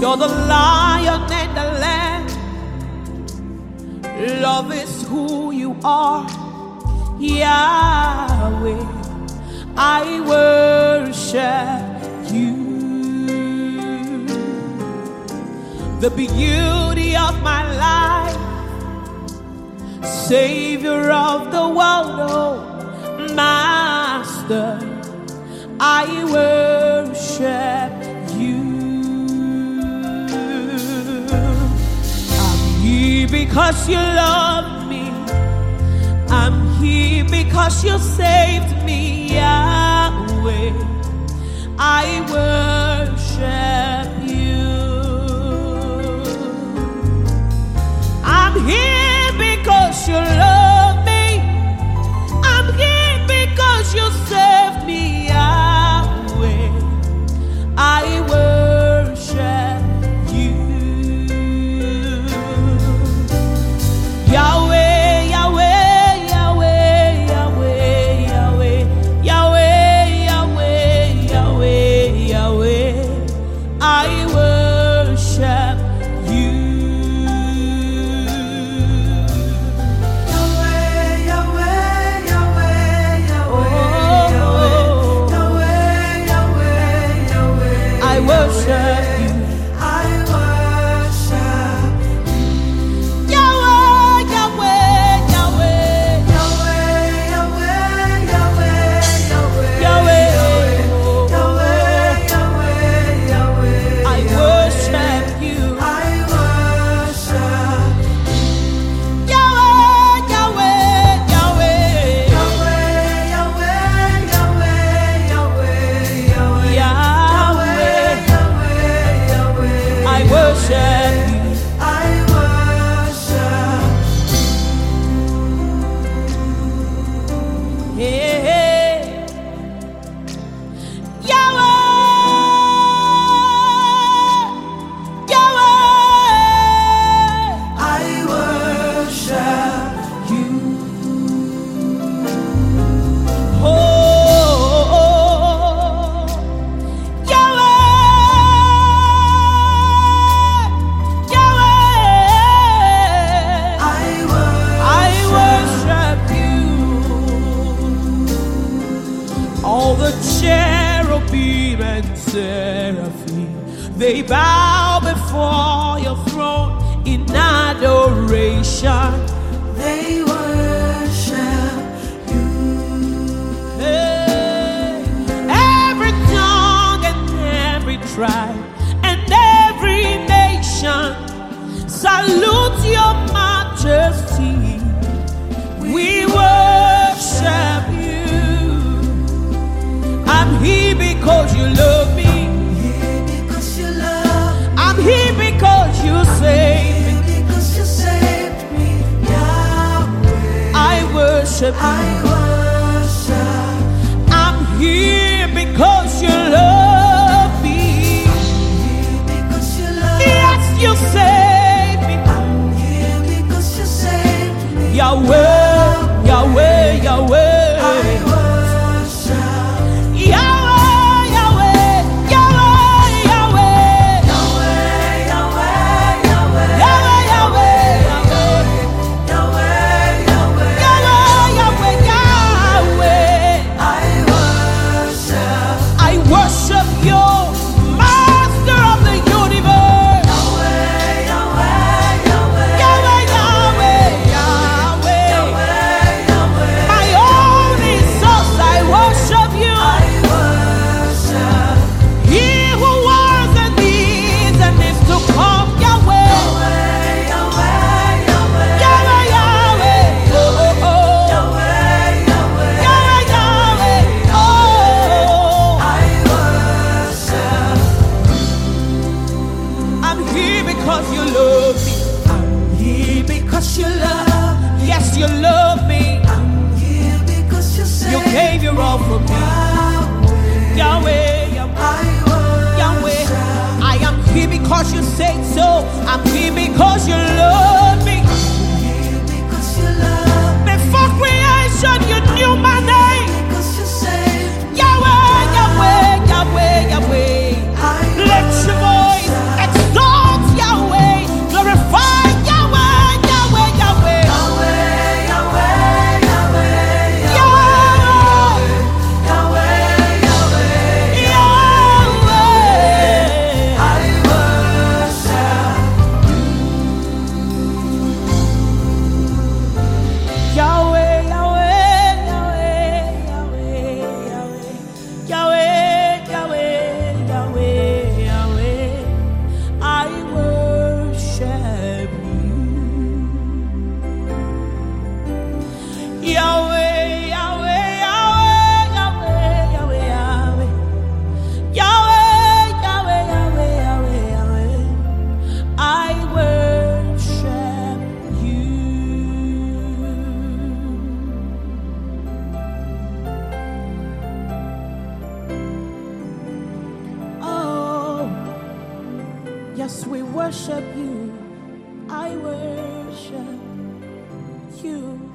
You're the Lion and the Lamb. Love is who you are, Yahweh. I worship you. The beauty of my life, Savior of the world, oh Master, I worship you. I'm here because you love me. I'm here because you saved me, Yahweh. I worship you. I'm here because you love me. I'm here because you saved me, Yahweh. I worship you. Yahweh, Yahweh, Yahweh, Yahweh, Yahweh, Yahweh, Yahweh, Yahweh, Yahweh. I worship you. All the cherubim and seraphim, they bow before your throne in adoration. They worship you. Hey, every tongue and every tribe and every nation salute your majesty. We worship you. I'm here because you love me. I'm here because you saved me. I worship you. I'm here because you love me. Yes, you saved me. Yahweh, Yahweh, Yahweh. Yes, we worship you. I worship you.